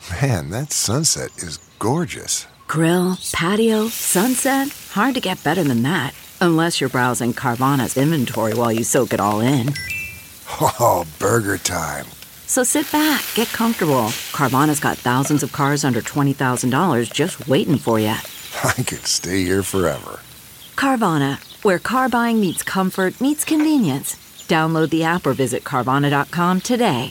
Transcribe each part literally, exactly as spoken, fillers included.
Man, that sunset is gorgeous. Grill, patio, sunset. Hard to get better than that. Unless you're browsing Carvana's inventory while you soak it all in. Oh, burger time. So sit back, get comfortable. Carvana's got thousands of cars under twenty thousand dollars just waiting for you. I could stay here forever. Carvana, where car buying meets comfort, meets convenience. Download the app or visit Carvana dot com today.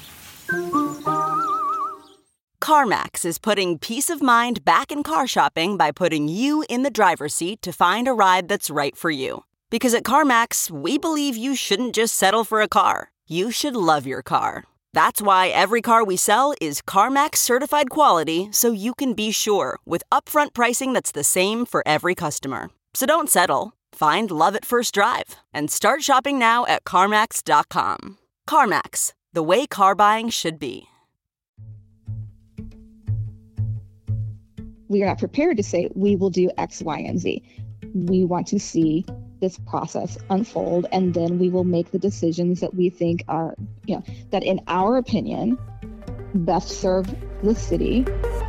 CarMax is putting peace of mind back in car shopping by putting you in the driver's seat to find a ride that's right for you. Because at CarMax, we believe you shouldn't just settle for a car. You should love your car. That's why every car we sell is CarMax certified quality, so you can be sure with upfront pricing that's the same for every customer. So don't settle. Find love at first drive and start shopping now at CarMax dot com. CarMax, the way car buying should be. We are not prepared to say we will do X, Y, and Z. We want to see this process unfold, and then we will make the decisions that we think are, you know, that in our opinion, best serve the city.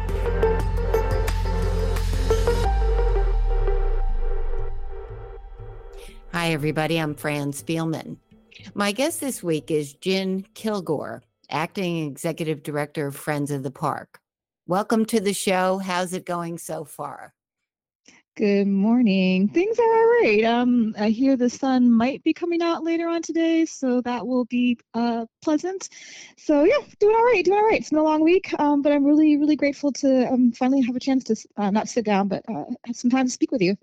Hi, everybody. I'm Fran Spielman. My guest this week is Gin Kilgore, Acting Executive Director of Friends of the Park. Welcome to the show. How's it going so far? Good morning. Things are all right. Um, I hear the sun might be coming out later on today, so that will be uh, pleasant. So yeah, doing all right, doing all right. It's been a long week, um, but I'm really, really grateful to um, finally have a chance to uh, not sit down, but uh, have some time to speak with you.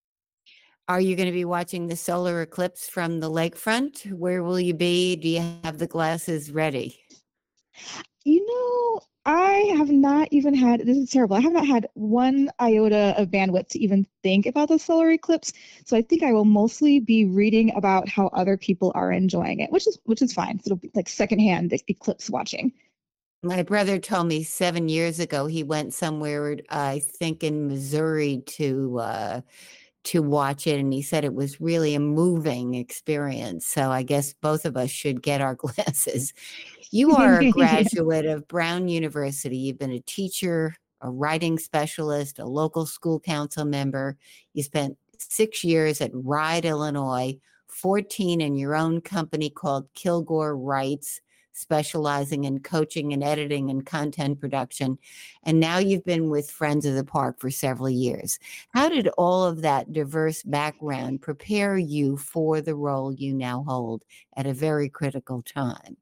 Are you going to be watching the solar eclipse from the lakefront? Where will you be? Do you have the glasses ready? You know, I have not even had, this is terrible, I have not had one iota of bandwidth to even think about the solar eclipse. So I think I will mostly be reading about how other people are enjoying it, which is which is fine. It'll be like secondhand eclipse watching. My brother told me seven years ago he went somewhere, I think in Missouri, to uh, to watch it, and he said it was really a moving experience. So I guess both of us should get our glasses. You are a graduate of Brown University. You've been a teacher, a writing specialist, a local school council member. You spent six years at Ride, Illinois, fourteen in your own company called Kilgore Writes, specializing in coaching and editing and content production. And now you've been with Friends of the Park for several years. How did all of that diverse background prepare you for the role you now hold at a very critical time?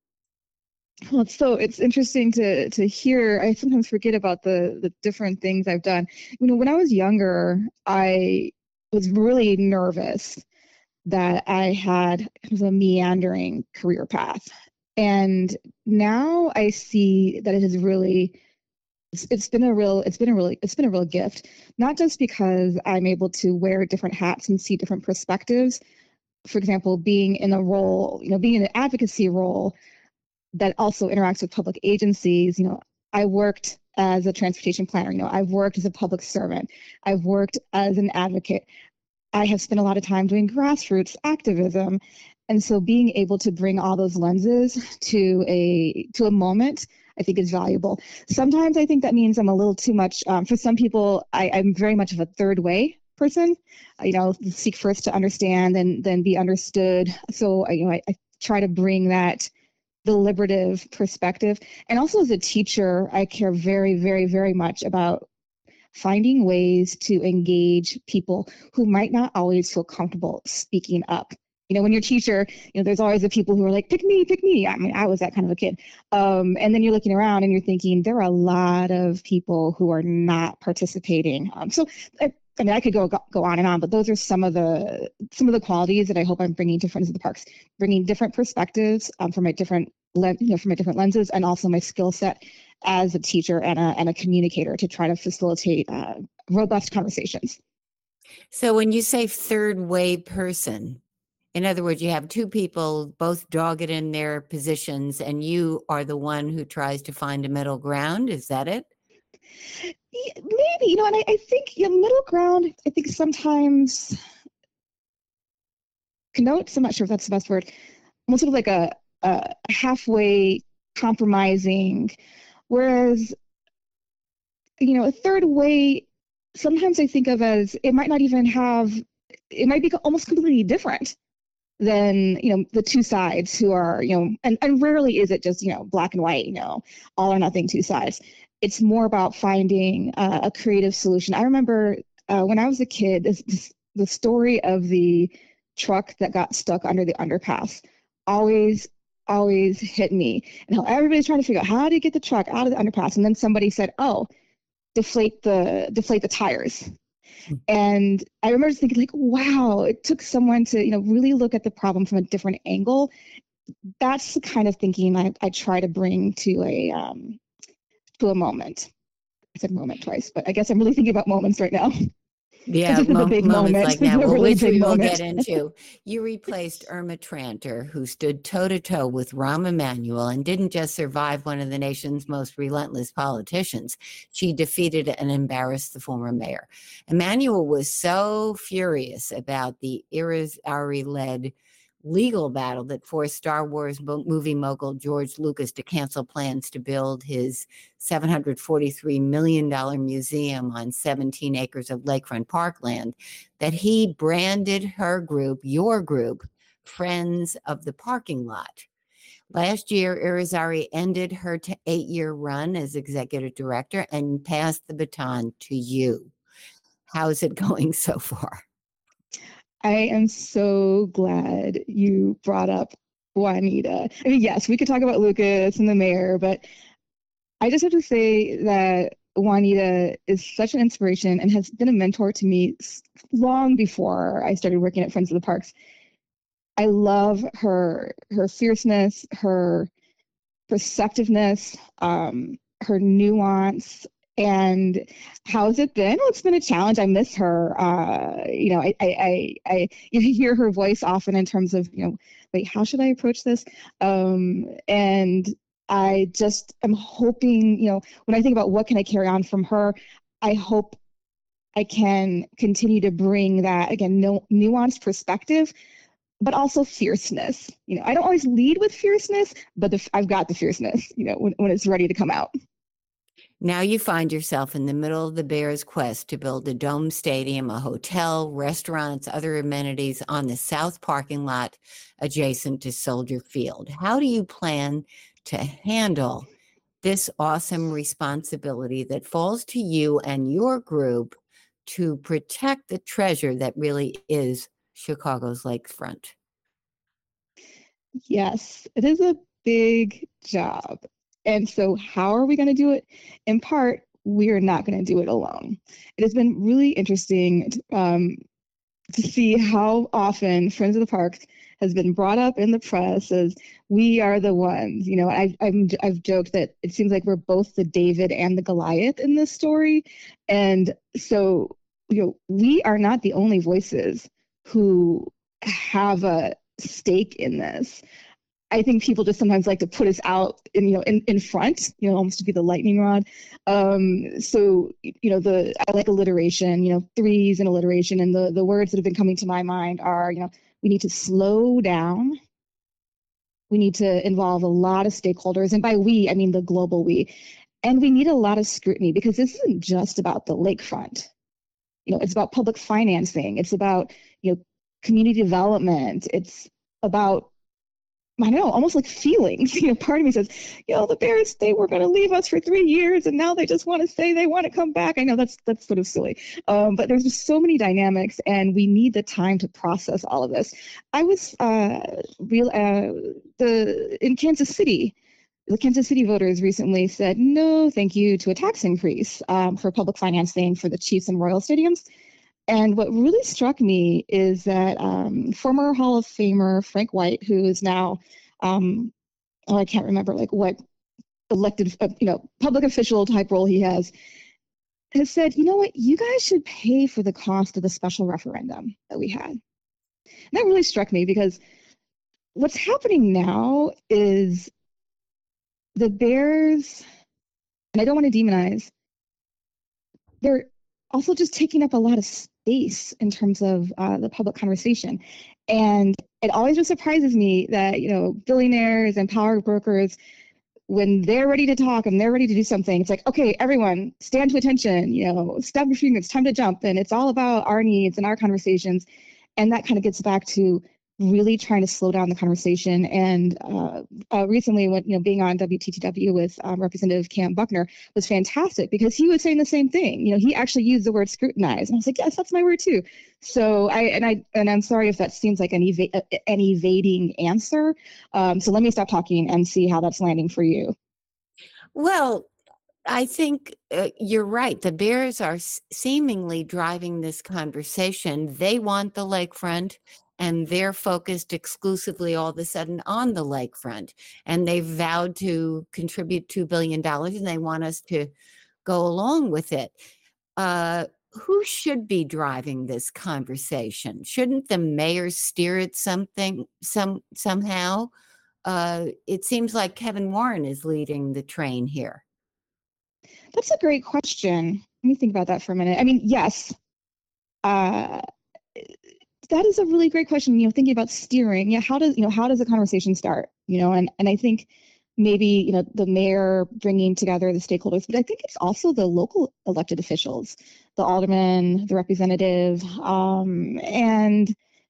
Well, it's so it's interesting to to hear. I sometimes forget about the the different things I've done. You know, when I was younger, I was really nervous that I had it was a meandering career path. And now I see that it has really it's, it's been a real it's been a really it's been a real gift, not just because I'm able to wear different hats and see different perspectives. For example, being in a role, you know, being in an advocacy role that also interacts with public agencies. You know, I worked as a transportation planner, you know, I've worked as a public servant, I've worked as an advocate. I have spent a lot of time doing grassroots activism. And so being able to bring all those lenses to a to a moment, I think is valuable. Sometimes I think that means I'm a little too much. Um, for some people, I, I'm very much of a third way person. You know, seek first to understand and then be understood. So you know, I, I try to bring that deliberative perspective. And also as a teacher, I care very, very, very much about finding ways to engage people who might not always feel comfortable speaking up. You know, when you're a teacher, you know, there's always the people who are like, pick me, pick me. I mean, I was that kind of a kid. Um, and then you're looking around and you're thinking, there are a lot of people who are not participating. Um, so, I, I mean, I could go go on and on, but those are some of the some of the qualities that I hope I'm bringing to Friends of the Parks, bringing different perspectives um, from my different, you know, from my different lenses, and also my skill set as a teacher and a and a communicator to try to facilitate uh, robust conversations. So when you say third way person, in other words, you have two people, both dogged in their positions, and you are the one who tries to find a middle ground. Is that it? Maybe, you know, and I, I think you know, middle ground, I think sometimes connotes, I'm not sure if that's the best word, almost sort of like a, a halfway compromising, whereas you know, a third way, sometimes I think of as it might not even have, it might be almost completely different than, you know, the two sides who are, you know, and, and rarely is it just, you know, black and white, you know, all or nothing, two sides. It's more about finding uh, a creative solution. I remember uh, when I was a kid, this, this, the story of the truck that got stuck under the underpass always, always hit me. And how everybody's trying to figure out how to get the truck out of the underpass. And then somebody said, oh, deflate the deflate the tires. And I remember just thinking like, wow, it took someone to, you know, really look at the problem from a different angle. That's the kind of thinking I, I try to bring to a um, to a moment. I said moment twice, but I guess I'm really thinking about moments right now. Yeah, This is a mo- big moments moment. like This is now, a well, really which big we will moment. get into. You replaced Irma Tranter, who stood toe-to-toe with Rahm Emanuel and didn't just survive one of the nation's most relentless politicians. She defeated and embarrassed the former mayor. Emanuel was so furious about the Irizarry-led legal battle that forced Star Wars movie mogul George Lucas to cancel plans to build his seven hundred forty-three million dollars museum on seventeen acres of lakefront parkland, that he branded her group, your group, Friends of the Parking Lot. Last year, Irizarry ended her t- eight-year run as executive director and passed the baton to you. How's it going so far? I am so glad you brought up Juanita. I mean, yes, we could talk about Lucas and the mayor, but I just have to say that Juanita is such an inspiration and has been a mentor to me long before I started working at Friends of the Parks. I love her, her fierceness, her perceptiveness, um, her nuance. And how's it been? Well, it's been a challenge. I miss her. Uh, you know, I, I, I, I you hear her voice often in terms of, you know, wait, how should I approach this? Um, and I just am hoping, you know, when I think about what can I carry on from her, I hope I can continue to bring that, again, no nuanced perspective, but also fierceness. You know, I don't always lead with fierceness, but the, I've got the fierceness, you know, when, when it's ready to come out. Now you find yourself in the middle of the Bears' quest to build a dome stadium, a hotel, restaurants, other amenities on the south parking lot adjacent to Soldier Field. How do you plan to handle this awesome responsibility that falls to you and your group to protect the treasure that really is Chicago's lakefront? Yes, it is a big job. And so how are we going to do it? In part, we are not going to do it alone. It has been really interesting um, to see how often Friends of the Parks has been brought up in the press as we are the ones. You know, I've, I'm, I've joked that it seems like we're both the David and the Goliath in this story. And so, you know, we are not the only voices who have a stake in this. I think people just sometimes like to put us out in, you know, in, in front, you know, almost to be the lightning rod. Um, so, you know, the, I like alliteration, you know, threes and alliteration. And the, the words that have been coming to my mind are, you know, we need to slow down. We need to involve a lot of stakeholders. And by we, I mean the global we. And we need a lot of scrutiny because this isn't just about the lakefront. You know, it's about public financing. It's about, you know, community development. It's about, I don't know, almost like feelings. You know, part of me says, you know, the Bears, they were going to leave us for three years and now they just want to say they want to come back. I know that's that's sort of silly, um, but there's just so many dynamics and we need the time to process all of this. I was uh, real uh, the in Kansas City. The Kansas City voters recently said no, thank you to a tax increase um, for public financing for the Chiefs and Royal stadiums. And what really struck me is that um, former Hall of Famer Frank White, who is now, um, oh, I can't remember like what elected, uh, you know, public official type role he has, has said, you know what, you guys should pay for the cost of the special referendum that we had. And that really struck me because what's happening now is the Bears, and I don't want to demonize, they're also just taking up a lot of space in terms of uh, the public conversation. And it always just surprises me that, you know, billionaires and power brokers when they're ready to talk and they're ready to do something, it's like, okay, everyone stand to attention, you know, stop your feet, it's time to jump. And it's all about our needs and our conversations. And that kind of gets back to really trying to slow down the conversation. And uh, uh, recently, when you know, being on W T T W with um, Representative Cam Buckner was fantastic because he was saying the same thing. You know, he actually used the word scrutinize, and I was like, yes, that's my word too. So I and I and I'm sorry if that seems like an, eva- an evading answer. Um, so let me stop talking and see how that's landing for you. Well, I think uh, you're right. The Bears are s- seemingly driving this conversation. They want the lakefront, and they're focused exclusively all of a sudden on the lakefront. And they've vowed to contribute two billion dollars, and they want us to go along with it. Uh, who should be driving this conversation? Shouldn't the mayor steer it something some somehow? Uh, it seems like Kevin Warren is leading the train here. That's a great question. Let me think about that for a minute. I mean, yes, uh, that is a really great question. You know, thinking about steering, yeah, how does you know how does a conversation start? You know, and and I think maybe you know the mayor bringing together the stakeholders, but I think it's also the local elected officials, the alderman, the representative, um, and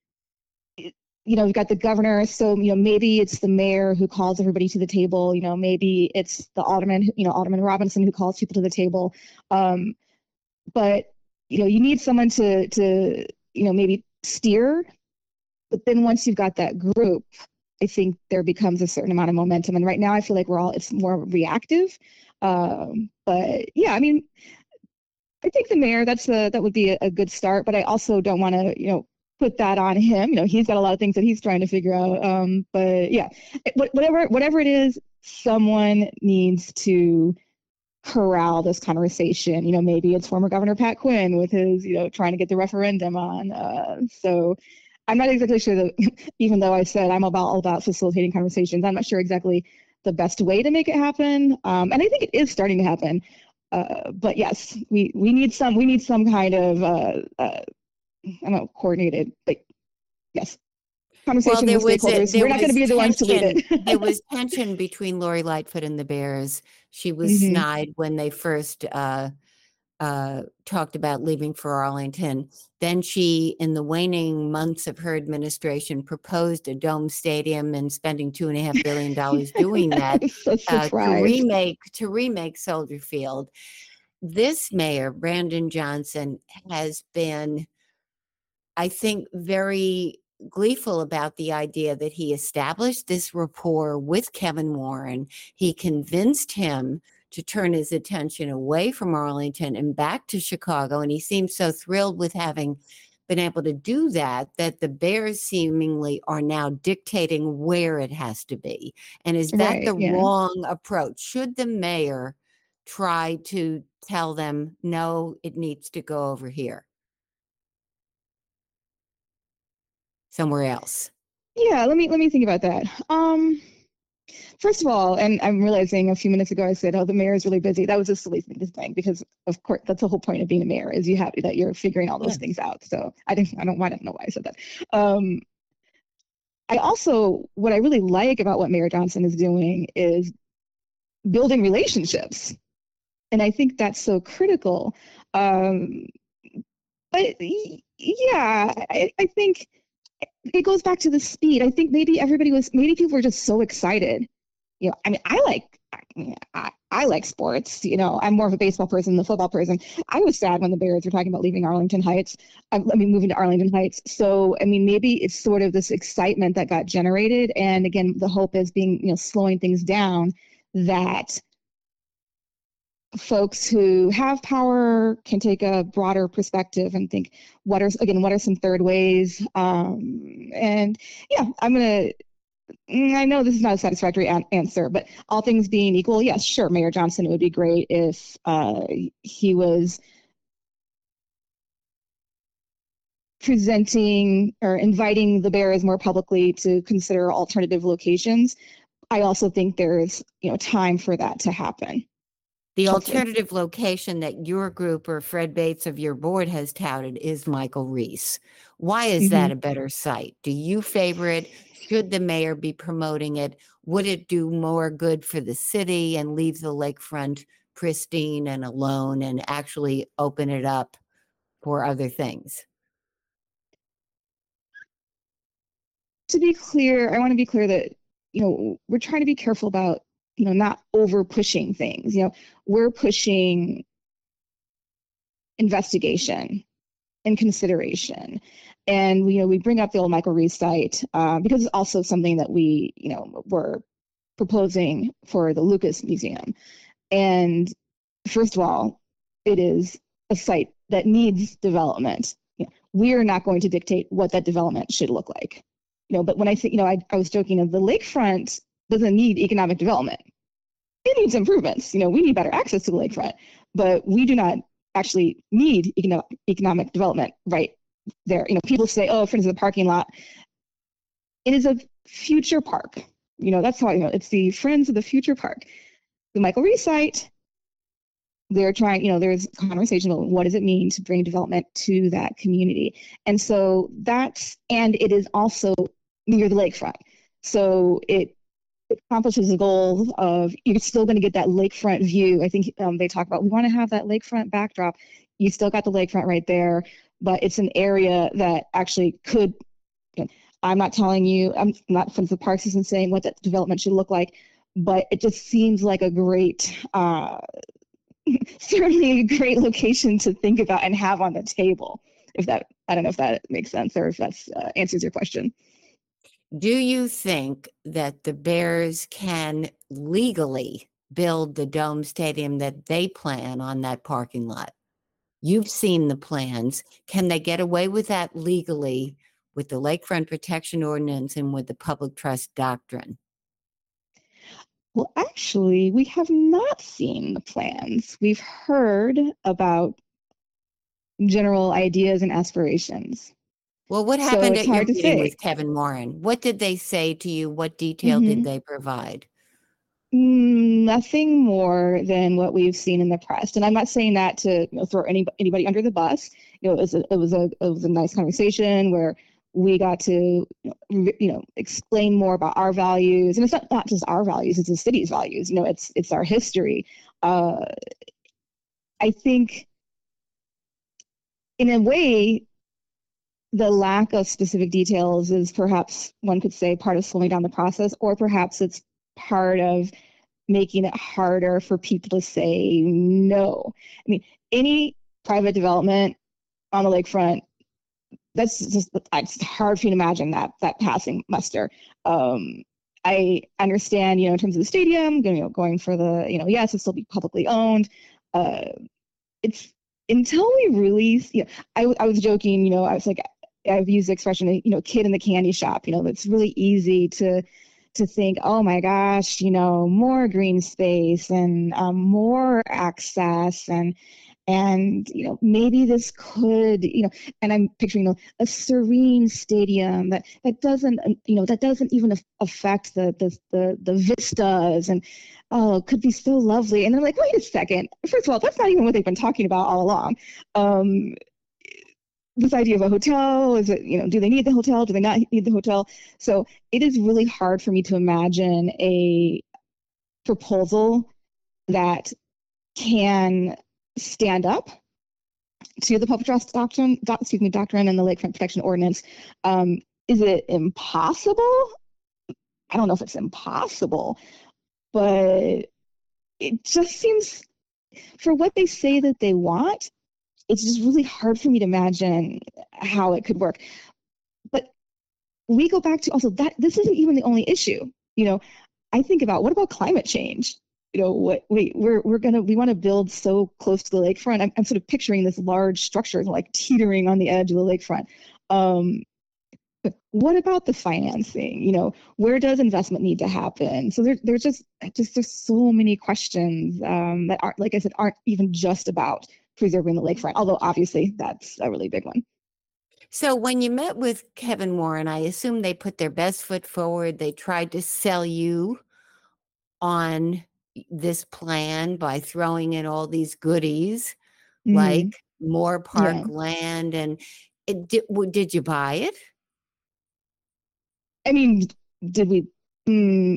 you know, we've got the governor. So, you know, maybe it's the mayor who calls everybody to the table. You know, maybe it's the alderman, you know, Alderman Robinson who calls people to the table. Um, but, you know, you need someone to, to, you know, maybe steer. But then once you've got that group, I think there becomes a certain amount of momentum. And right now I feel like we're all, it's more reactive. Um, but yeah, I mean, I think the mayor, that's a, that would be a, a good start. But I also don't want to, you know, put that on him. You know, he's got a lot of things that he's trying to figure out. Um, but yeah, whatever whatever it is, someone needs to corral this conversation. You know, maybe it's former Governor Pat Quinn with his, you know, trying to get the referendum on. Uh, so I'm not exactly sure that, even though I said I'm about all about facilitating conversations, I'm not sure exactly the best way to make it happen. Um, and I think it is starting to happen. Uh, but yes, we we need some we need some kind of uh, uh, I don't know, coordinated, but yes, conversation well, there with was stakeholders. A, We're not going to be tension, the ones to lead it. There was tension between Lori Lightfoot and the Bears. She was mm-hmm. snide when they first uh, uh, talked about leaving for Arlington. Then she, in the waning months of her administration, proposed a dome stadium and spending two and a half billion dollars doing that so uh, to remake to remake Soldier Field. This mayor, Brandon Johnson, has been, I think, very gleeful about the idea that he established this rapport with Kevin Warren. He convinced him to turn his attention away from Arlington and back to Chicago. And he seems so thrilled with having been able to do that, that the Bears seemingly are now dictating where it has to be. And is that right, the yeah. wrong approach? Should the mayor try to tell them, no, it needs to go over here, somewhere else? Yeah, let me let me think about that. Um, first of all, and I'm realizing a few minutes ago I said, "Oh, the mayor is really busy." That was a silly thing to think because, of course, that's the whole point of being a mayor is you have that you're figuring all those yeah. things out. So I didn't, I don't, I don't know why I said that. Um, I also, what I really like about what Mayor Johnson is doing is building relationships. And I think that's so critical. Um, but yeah, I, I think it goes back to the speed. I think maybe everybody was, maybe people were just so excited. You know, I mean, I like, I, I like sports. You know, I'm more of a baseball person than a football person. I was sad when the Bears were talking about leaving Arlington Heights. I, I mean, moving to Arlington Heights. So, I mean, maybe it's sort of this excitement that got generated. And again, the hope is being, you know, slowing things down, that folks who have power can take a broader perspective and think, what are, again, what are some third ways? Um, and yeah, I'm going to, I know this is not a satisfactory an- answer, but all things being equal, yes, sure, Mayor Johnson, it would be great if uh, he was presenting or inviting the Bears more publicly to consider alternative locations. I also think there's, you know, time for that to happen. The hopefully. alternative location that your group or Fred Bates of your board has touted is Michael Reese. Why is that Mhm. a better site? Do you favor it? Should the mayor be promoting it? Would it do more good for the city and leave the lakefront pristine and alone and actually open it up for other things? To be clear, I want to be clear that, you know, we're trying to be careful about, you know, not over pushing things. You know, we're pushing investigation and consideration. And, you know, we bring up the old Michael Reese site uh, because it's also something that we, you know, were proposing for the Lucas Museum. And first of all, it is a site that needs development. You know, we are not going to dictate what that development should look like. You know, but when I think, you know, I, I was joking of the lakefront doesn't need economic development. It needs improvements. You know, we need better access to the lakefront, but we do not actually need economic, economic development right there. You know, people say, oh, for instance, the parking lot. It is a future park. You know, that's how I know it's the Friends of the Future Park. The Michael Reese site, they're trying, you know, there's conversation about what does it mean to bring development to that community. And so that's, and it is also near the lakefront. So it, it accomplishes the goal of you're still going to get that lakefront view. I think um, they talk about, we want to have that lakefront backdrop. You still got the lakefront right there, but it's an area that actually could, you know, I'm not telling you, I'm not from the Parks isn't saying what that development should look like, but it just seems like a great, uh, certainly a great location to think about and have on the table. If that, I don't know if that makes sense or if that uh, answers your question. Do you think that the Bears can legally build the dome stadium that they plan on that parking lot? You've seen the plans. Can they get away with that legally with the Lakefront Protection Ordinance and with the public trust doctrine? Well, actually, we have not seen the plans. We've heard about general ideas and aspirations. Well, what So happened it's at your hard to meeting say. with Kevin Warren? What did they say to you? What detail Mhm. did they provide? Nothing more than what we've seen in the press, and I'm not saying that to you know, throw any, anybody under the bus. You know, it was a, it was a it was a nice conversation where we got to you know, you know explain more about our values, and it's not, not just our values; it's the city's values. You know, it's it's our history. Uh, I think, in a way, the lack of specific details is perhaps one could say part of slowing down the process, or perhaps it's part of making it harder for people to say no. I mean, any private development on the lakefront, that's just it's hard for you to imagine that that passing muster. Um, I understand, you know, in terms of the stadium, you know, going for the, you know, yes, it'll still be publicly owned. Uh, it's until we release, you know, I, I was joking, you know, I was like, I've used the expression, you know, kid in the candy shop. You know, it's really easy to to think, oh my gosh, you know, more green space and um, more access and and you know maybe this could you know and I'm picturing a, a serene stadium that that doesn't you know that doesn't even affect the the the, the vistas and oh it could be so lovely. And they're like, wait a second, first of all, that's not even what they've been talking about all along. um this idea of a hotel, is it, you know, do they need the hotel? Do they not need the hotel? So it is really hard for me to imagine a proposal that can stand up to the public trust doctrine, doc, excuse me, doctrine and the Lakefront Protection Ordinance. Um, is it impossible? I don't know if it's impossible, but it just seems, for what they say that they want, it's just really hard for me to imagine how it could work. But we go back to also that this isn't even the only issue. You know, I think about, what about climate change? You know, what we we're we're gonna we want to build so close to the lakefront. I'm, I'm sort of picturing this large structure like teetering on the edge of the lakefront. Um, but what about the financing? You know, where does investment need to happen? So there, there's just just there's so many questions um, that aren't, like I said, aren't even just about preserving the lakefront, although obviously that's a really big one. So when you met with Kevin Warren, I assume they put their best foot forward. They tried to sell you on this plan by throwing in all these goodies, Mhm. like more Yeah. parkland, and it did, w- did you buy it? I mean, did we? Mm,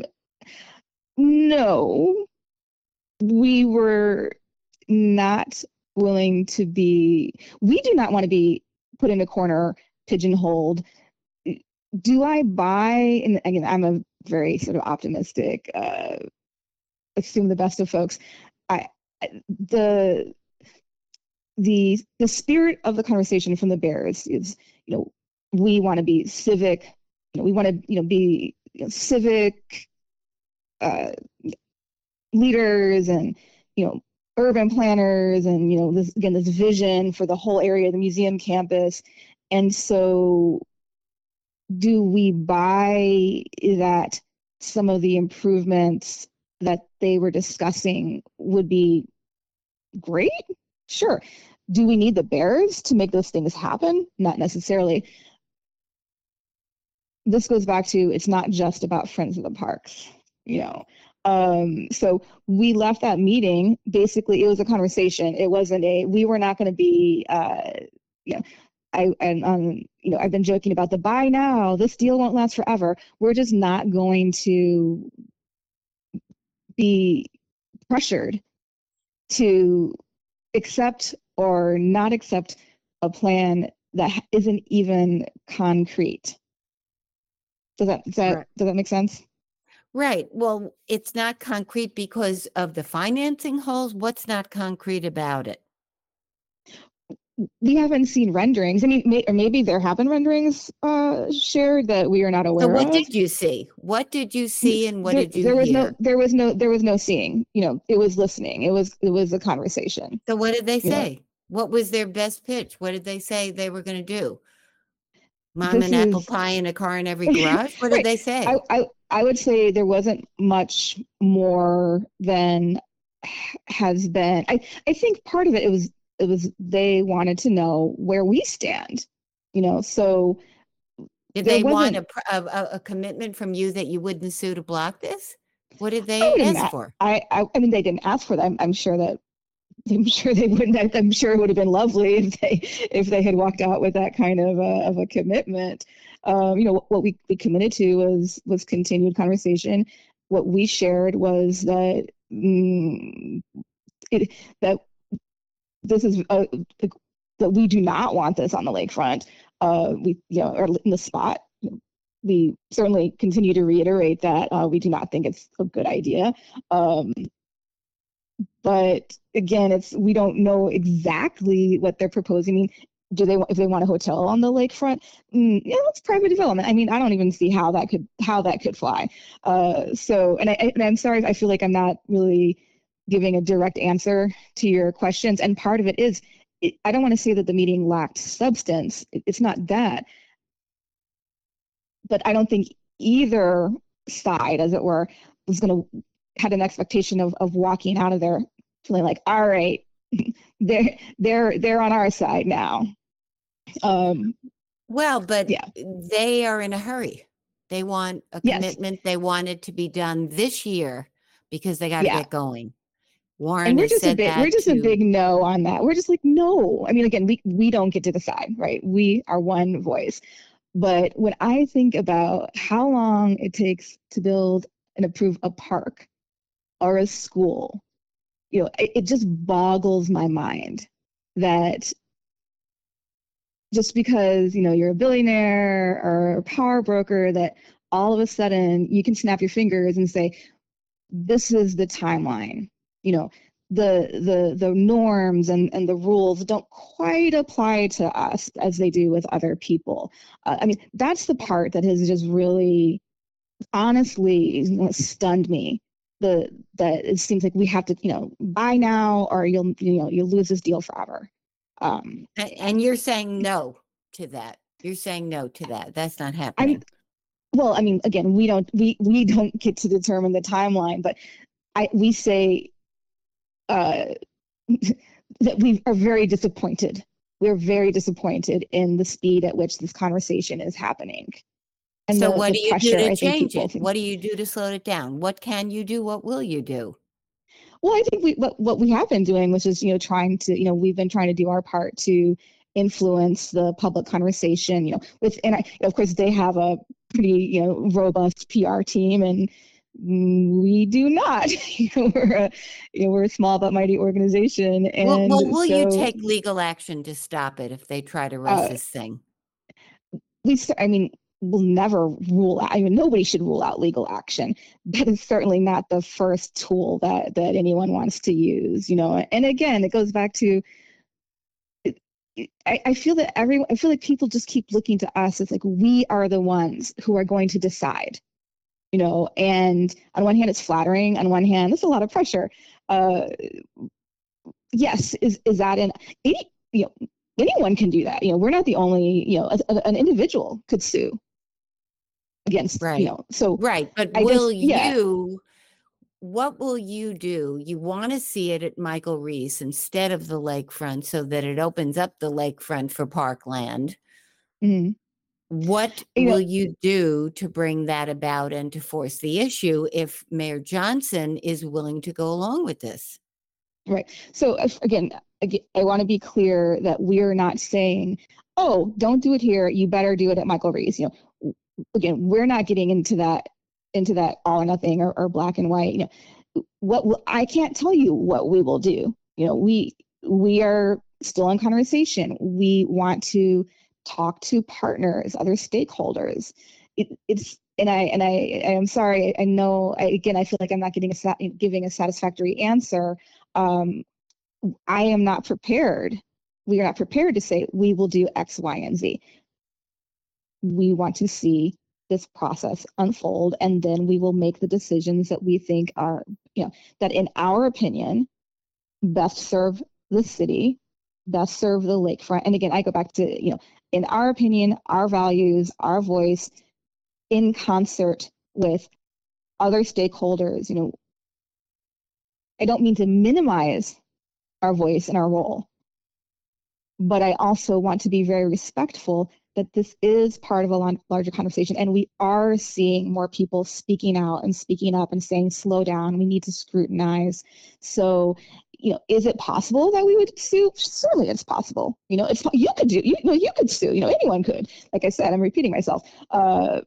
no, we were not willing to be, we do not want to be put in a corner, pigeonholed. Do I buy, and again, I'm a very sort of optimistic, uh, assume the best of folks. I, the, the, the spirit of the conversation from the Bears is, you know, we want to be civic, you know, we want to, you know, be you know, civic, uh, leaders and, you know, urban planners and, you know, this, again, this vision for the whole area, the museum campus. And so do we buy that some of the improvements that they were discussing would be great? Sure. Do we need the Bears to make those things happen? Not necessarily. This goes back to, it's not just about Friends of the Parks, you know. Um, so we left that meeting, basically it was a conversation. It wasn't a, we were not going to be, uh, you know, I, and, um, you know, I've been joking about the buy now, this deal won't last forever. We're just not going to be pressured to accept or not accept a plan that isn't even concrete. Does that, does that, Right. does that make sense? Right. Well, it's not concrete because of the financing holes. What's not concrete about it? We haven't seen renderings. I mean, may, or maybe there have been renderings uh, shared that we are not aware So what of. did you see? What did you see and what there, did you there was hear? no, there was no, there was no seeing. You know, it was listening. It was, it was a conversation. So what did they You know, say? What was their best pitch? What did they say they were going to do? Mom this and apple is pie in a car in every garage? What did right. they say? I, I, I would say there wasn't much more than has been. I, I think part of it, it was, it was they wanted to know where we stand. You know, so Did there they want wasn't. a, pr- a, a- a commitment from you that you wouldn't sue to block this? What did I they wouldn't. ask a- for? I, I, I mean, they didn't ask for that. I'm, I'm sure that. I'm sure they wouldn't. I'm sure it would have been lovely if they if they had walked out with that kind of a, of a commitment. Um, you know, what we, we committed to was was continued conversation. What we shared was that mm, it, that this is a, that we do not want this on the lakefront. Uh, we you know or in the spot. We certainly continue to reiterate that uh, we do not think it's a good idea. Um, But again, it's we don't know exactly what they're proposing. I mean, do they if they want a hotel on the lakefront? Mm, yeah, it's private development. I mean, I don't even see how that could how that could fly. Uh, so, and, I, and I'm sorry if I feel like I'm not really giving a direct answer to your questions. And part of it is, it, I don't want to say that the meeting lacked substance. It, it's not that, but I don't think either side, as it were, was going to had an expectation of of walking out of there feeling like, all right, they're they're they're on our side now. Um, Well, but yeah. they are in a hurry. They want a Yes. commitment. They want it to be done this year because they got to Yeah. get going. Warren And we're has just a said big that we're just a to- big no on that. We're just like, no. I mean, again, we we don't get to decide, right? We are one voice. But when I think about how long it takes to build and approve a park or a school, you know, it, it just boggles my mind that just because, you know, you're a billionaire or a power broker, that all of a sudden you can snap your fingers and say, this is the timeline. You know, the the the norms and, and the rules don't quite apply to us as they do with other people. Uh, I mean, that's the part that has just really, honestly, you know, stunned me. The that it seems like we have to, you know, buy now or you'll, you know, you'll lose this deal forever. Um, A- and you're saying no to that. You're saying no to that. That's not I'm happening. well, I mean, again, we don't we we don't get to determine the timeline, but I we say uh, that we are very disappointed. We're very disappointed in the speed at which this conversation is happening. And So the, what the do you pressure, do to I think change people it? think- What do you do to slow it down? What can you do? What will you do? Well, I think we, what, what we have been doing, which is, you know, trying to, you know, we've been trying to do our part to influence the public conversation, you know, with, and I, of course, they have a pretty, you know, robust P R team, and we do not. You know, we're a, you know, we're a small but mighty organization. And well, well will so, you take legal action to stop it if they try to arrest uh, this thing? we, I mean, we'll never rule out, I mean, nobody should rule out legal action. That is certainly not the first tool that, that anyone wants to use, you know. And again, it goes back to, I, I feel that everyone, I feel like people just keep looking to us as like, we are the ones who are going to decide, you know. And on one hand, it's flattering. On one hand, it's a lot of pressure. Uh, yes, is is that in any, you know, anyone can do that. You know, we're not the only, you know, a, a, an individual could sue against, right. you know, so. Right. But I will just, yeah. you, what will you do? You want to see it at Michael Reese instead of the lakefront so that it opens up the lakefront for parkland. Mm-hmm. What you will know, you do to bring that about and to force the issue if Mayor Johnson is willing to go along with this? Right. So if, again, again, I want to be clear that we're not saying, oh, don't do it here, you better do it at Michael Reese. You know, again, we're not getting into that into that all or nothing or, or black and white. You know, what will, I can't tell you what we will do. You know, we we are still in conversation. We want to talk to partners, other stakeholders. It, it's and I and I I am sorry. I know I, again I feel like I'm not getting a giving a satisfactory answer. Um, I am not prepared. We are not prepared to say we will do X, Y, and Z. We want to see this process unfold, and then we will make the decisions that we think are, you know, that in our opinion, best serve the city, best serve the lakefront. And again, I go back to, you know, in our opinion, our values, our voice, in concert with other stakeholders. You know, I don't mean to minimize our voice and our role, but I also want to be very respectful that this is part of a larger conversation, and we are seeing more people speaking out and speaking up and saying, slow down, we need to scrutinize. So, you know, is it possible that we would sue? Certainly it's possible. You know, it's, you could do, you know, you could sue, you know, anyone could. Like I said, I'm repeating myself. Uh,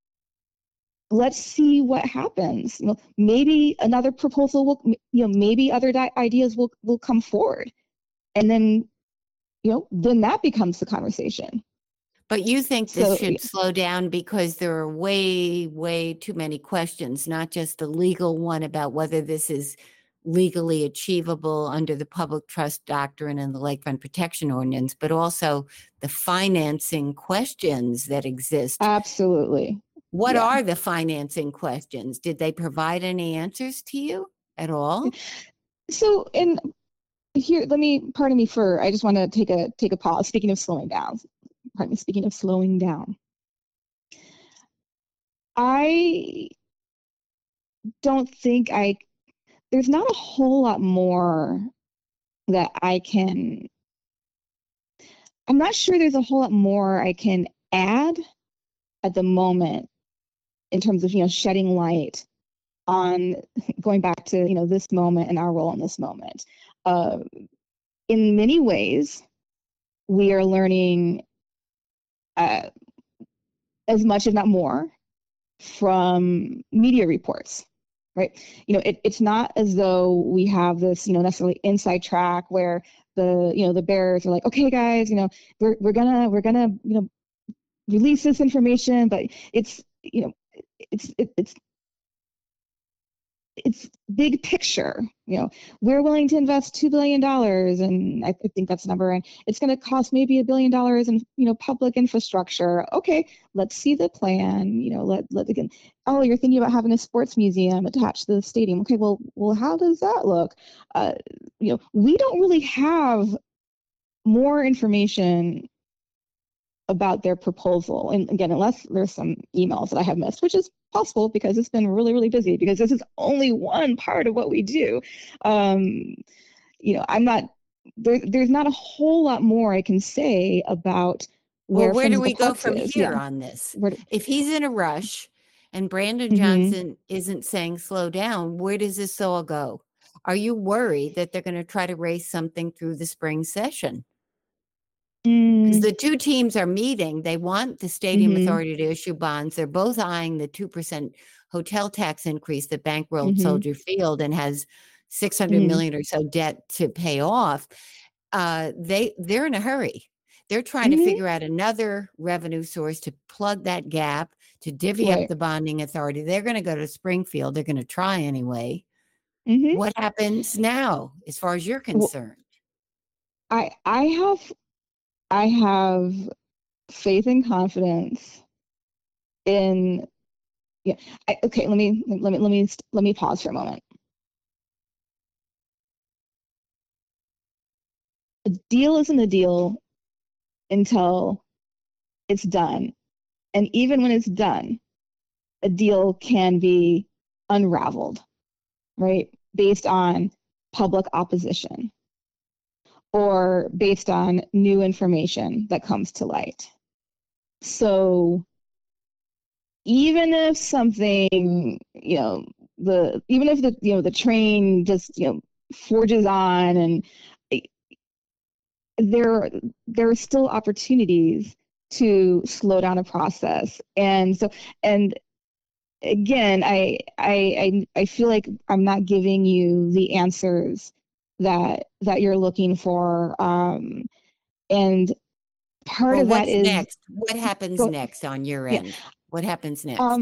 let's see what happens. You know, maybe another proposal will, you know, maybe other di- ideas will, will come forward. And then, you know, then that becomes the conversation. But you think this So, should yeah. slow down because there are way, way too many questions, not just the legal one about whether this is legally achievable under the public trust doctrine and the Lakefront Protection Ordinance, but also the financing questions that exist. Absolutely. What Yeah. are the financing questions? Did they provide any answers to you at all? So, and here, let me, pardon me for, I just want to take a take a pause. Speaking of slowing down, pardon me, speaking of slowing down, I don't think I, there's not a whole lot more that I can, I'm not sure there's a whole lot more I can add at the moment in terms of, you know, shedding light on going back to, you know, this moment and our role in this moment. Uh, in many ways, we are learning uh, as much, if not more, from media reports, right? You know, it, it's not as though we have this, you know, necessarily inside track where the, you know, the bearers are like, okay, guys, you know, we're we're gonna we're gonna, you know, release this information, but it's, you know, it's it, it's it's big picture. You know, we're willing to invest two billion dollars, and I think that's the number, and it's going to cost maybe a billion dollars in, you know, public infrastructure. Okay, let's see the plan. You know, let let again. Oh, you're thinking about having a sports museum attached to the stadium. Okay, well, well, how does that look? Uh, you know, we don't really have more information about their proposal. And again, unless there's some emails that I have missed, which is possible because it's been really, really busy, because this is only one part of what we do. Um, you know, I'm not, there, there's not a whole lot more I can say about where, well, where do we go Parks from is. here Yeah. on this? Where, If he's in a rush and Brandon Mhm. Johnson isn't saying slow down, where does this all go? Are you worried that they're going to try to raise something through the spring session? Because Mm, the two teams are meeting. They want the stadium mm-hmm, authority to issue bonds. They're both eyeing the two percent hotel tax increase that bankrolled mm-hmm, Soldier Field and has six hundred mm-hmm, million or so debt to pay off. Uh, they, they're in a hurry. They're trying to mm-hmm. figure out another revenue source to plug that gap, to divvy up Right. the bonding authority. They're going to go to Springfield. They're going to try anyway. Mm-hmm. What happens now, as far as you're Well, concerned? I I have I have faith and confidence in yeah. I, okay, let me let me let me let me pause for a moment. A deal isn't a deal until it's done, and even when it's done, a deal can be unraveled, right? Based on public opposition or based on new information that comes to light. So even if something, you know, the even if the you know the train just you know forges on, and it, there there are still opportunities to slow down a process, and so and again, I I I I feel like I'm not giving you the answers that that you're looking for, um, and part Well, of that what's is next? What happens go next on your yeah. end? What happens next? Um,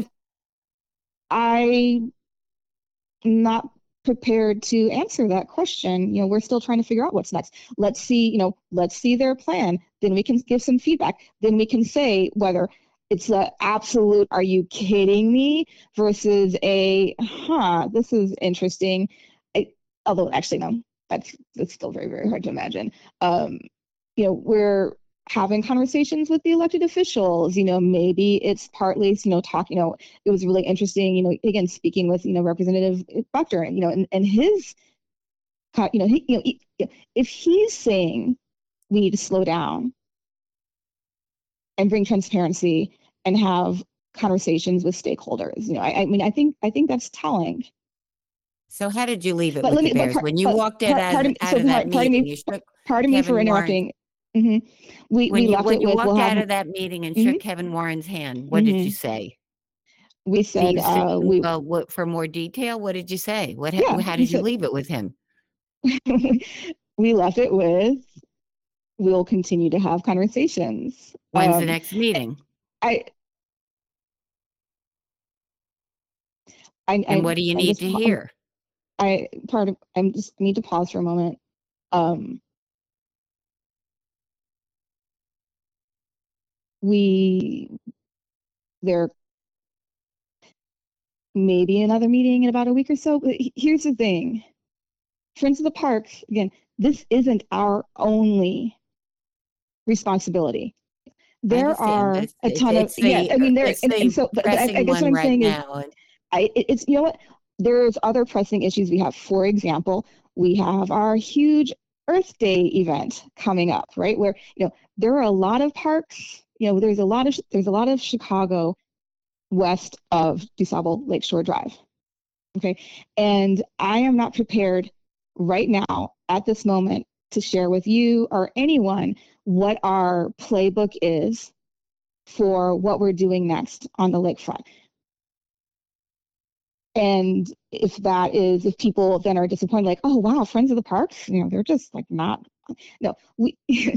I'm not prepared to answer that question. You know, we're still trying to figure out what's next. Let's see, you know, let's see their plan. Then we can give some feedback. Then we can say whether it's a absolute, are you kidding me, versus a, huh, this is interesting. I, although actually, no, that's, that's still very, very hard to imagine. Um, you know, we're having conversations with the elected officials. You know, maybe it's partly, you know, talk, you know, it was really interesting, you know, again, speaking with, you know, Representative Buckner, you know, and, and his, you know, he, you know, he, if he's saying we need to slow down and bring transparency and have conversations with stakeholders, you know, I, I mean, I think, I think that's telling. So how did you leave it But with let the me, but, Bears? par, When you but walked out, part, out, pardon, of, out so of that pardon meeting, me, you shook pardon me for Kevin Warren. interrupting. Mm-hmm. We When we you left when it you with, we'll walked have, out of that meeting and mm-hmm, shook Kevin Warren's hand, what did you mm-hmm. say? We Do said, you say, uh, we, well, what, for more detail, what did you say? What, yeah, how we did you said, leave it with him? we left it with, we'll continue to have conversations. When's the Um, next meeting? I, I, And I, what do you I'm need just, to I'm, hear? I, part of, I'm just need to pause for a moment. Um, we, there may be another meeting in about a week or so. But here's the thing. Friends of the Parks, again, this isn't our only responsibility. I There understand, but are it's a it's ton of, it's yeah, the I mean, there, it's and, and the so, but, but I, I pressing guess what one I'm right saying is, now. And I, it- it's, you know what, there's other pressing issues we have. For example, we have our huge Earth Day event coming up, right? Where, you know, there are a lot of parks, you know, there's a lot of, there's a lot of Chicago west of DuSable Lakeshore Drive. Okay. And I am not prepared right now at this moment to share with you or anyone what our playbook is for what we're doing next on the lakefront. And if that is, if people then are disappointed, like, oh, wow, Friends of the Parks, you know, they're just like not, no, we,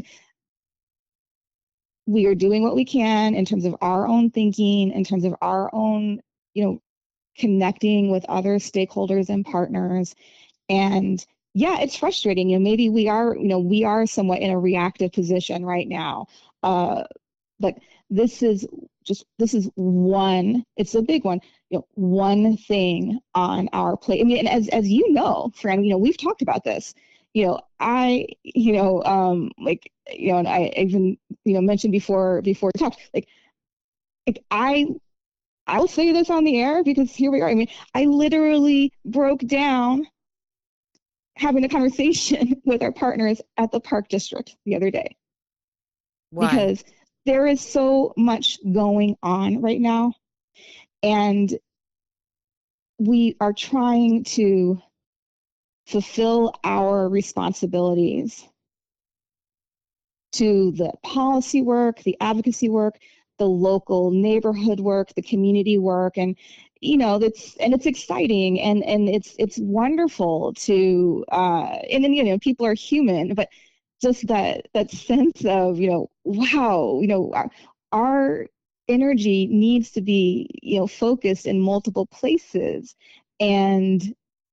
we are doing what we can in terms of our own thinking, in terms of our own, you know, connecting with other stakeholders and partners. And yeah, it's frustrating. You know, maybe we are, you know, we are somewhat in a reactive position right now. Uh, but this is just, this is one, it's a big one, you know, one thing on our plate. I mean, and as, as you know, Fran, you know, we've talked about this, you know, I, you know, um, like, you know, and I even, you know, mentioned before, before we talked, like, like I, I'll say this on the air because here we are. I mean, I literally broke down having a conversation with our partners at the Park District the other day. why? Because there is so much going on right now. And we are trying to fulfill our responsibilities to the policy work, the advocacy work, the local neighborhood work, the community work, and you know that's and it's exciting and and it's it's wonderful to uh, and then you know people are human, but just that that sense of you know wow you know our, our energy needs to be you know focused in multiple places. And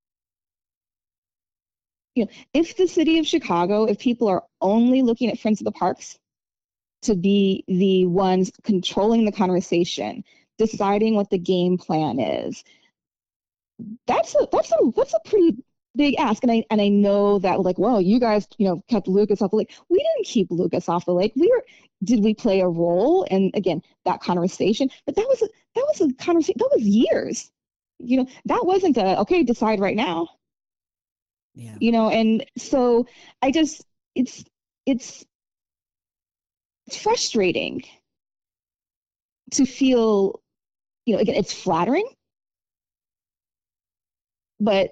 you know if the city of Chicago, if people are only looking at Friends of the Parks to be the ones controlling the conversation, deciding what the game plan is, that's a that's a that's a pretty big ask. And I and I know that like, well, you guys, you know, kept Lucas off the lake. We didn't keep Lucas off the lake. We were did we play a role in again that conversation? But that was a that was a conversation that was years. You know, that wasn't a okay, decide right now. Yeah. You know, and so I just it's it's it's frustrating to feel, you know, again, it's flattering, but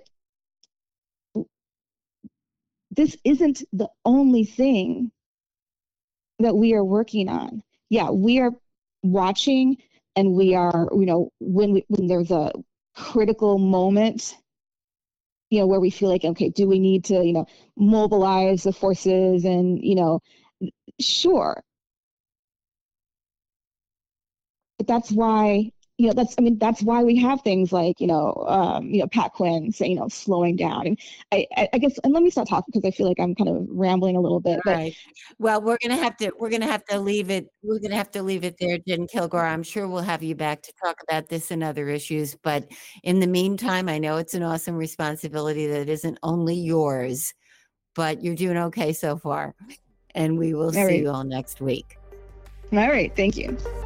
this isn't the only thing that we are working on. Yeah, we are watching and we are, you know, when we, when there's a critical moment, you know, where we feel like, okay, do we need to, you know, mobilize the forces and, you know, sure. But that's why, you know, that's, I mean, that's why we have things like, you know, um, you know, Pat Quinn saying, you know, slowing down. And I, I, I guess, and let me stop talking because I feel like I'm kind of rambling a little bit. All But right. Well, we're gonna have to we're gonna have to leave it. We're gonna have to leave it there, Jen Kilgore. I'm sure we'll have you back to talk about this and other issues. But in the meantime, I know it's an awesome responsibility that isn't only yours, but you're doing okay so far. And we will all see right. you all next week. All right. Thank you.